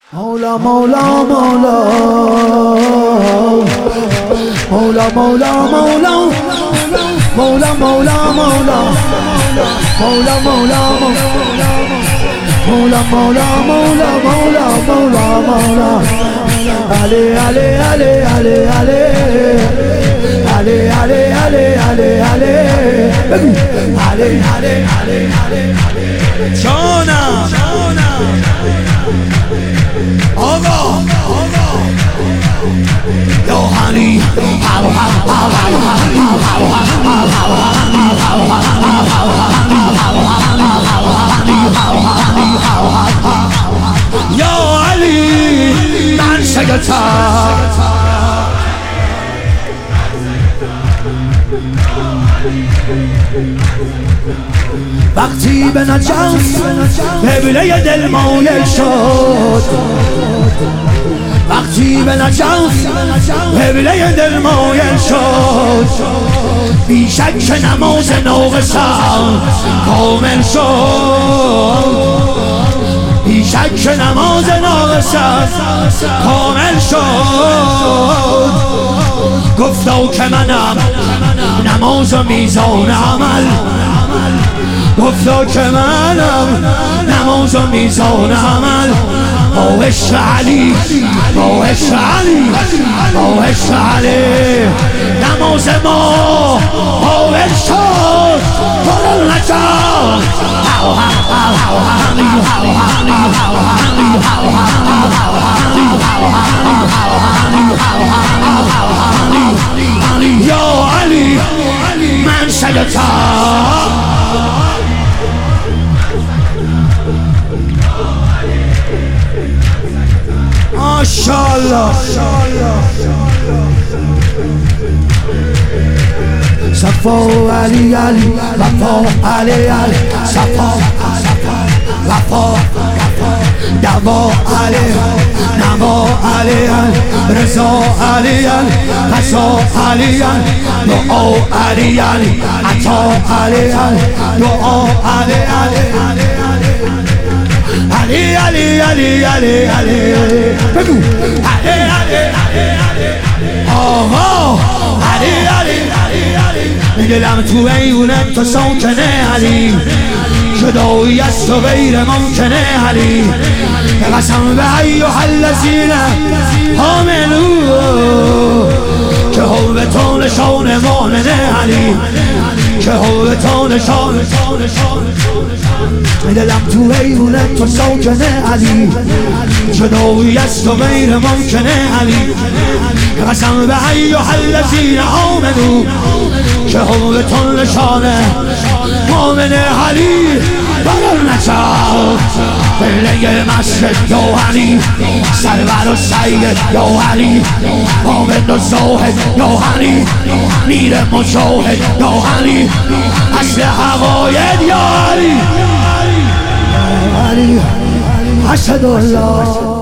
مولا مولا مولا مولا مولا مولا مولا مولا مولا مولا مولا مولا مولا مولا مولا مولا علي علي علي علي علي علي علي علي علي علي علي علي علي جانم آقا یا هنی یا علی من شگفتم وقتی به نجف قبله دل مایل شد، وقتی به نجف قبله دل مایل شد، بی شک نماز ناقصم کامل شد، بی شک نماز ناقصم کامل شد. گفتا که منم نماز و میزان عمل، گفتا که منم نماز و میزان عمل. با عشق علی با عشق علی با عشق علی نماز ما حاول شد پر نجات. یا علی من شگفتم ماشاءالله. صفا علی علی وفا علی علی صفا وفا دوا علی نوا علی علی رضا علی علی قضا علی علی دعا علی علی عطا علی علی دعا علی علی علی علی علی علی علی بگو علی علی علی آها علی علی علی دلم تو عیونت تو ساکنه علی، جدایی از تو غیر ممکنه علی. قسم به ایها الذین آمنوا که حب تو نشان مؤمنه علی، که حب تو نشان. دلم تو عیونت تو ساکنه علی، جدایی از تو غیر ممکنه علی. قسم به ایها الذین آمنوا که حب تو نشان مؤمنه علی. برای نجات قبله مسجد یا علی، سرور و سید یا علی، عابد و زاهد یا علی، میر مجاهد یا علی، اصل حقاید یا علی. علی اشهد الله